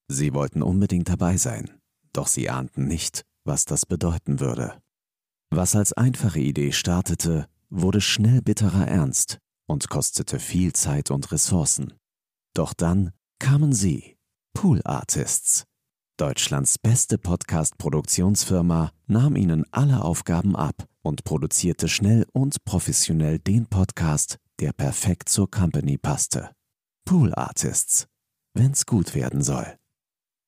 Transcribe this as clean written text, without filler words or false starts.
Sie wollten unbedingt dabei sein, doch sie ahnten nicht, was das bedeuten würde. Was als einfache Idee startete, wurde schnell bitterer Ernst und kostete viel Zeit und Ressourcen. Doch dann kamen sie, Pool Artists. Deutschlands beste Podcast-Produktionsfirma nahm ihnen alle Aufgaben ab und produzierte schnell und professionell den Podcast, der perfekt zur Company passte. Pool Artists, wenn's gut werden soll.